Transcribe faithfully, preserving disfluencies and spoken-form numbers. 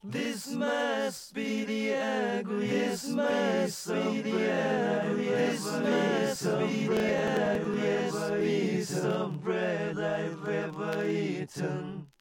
This must be the ugliest piece of bread. This must be the ugliest piece of bread I've ever eaten.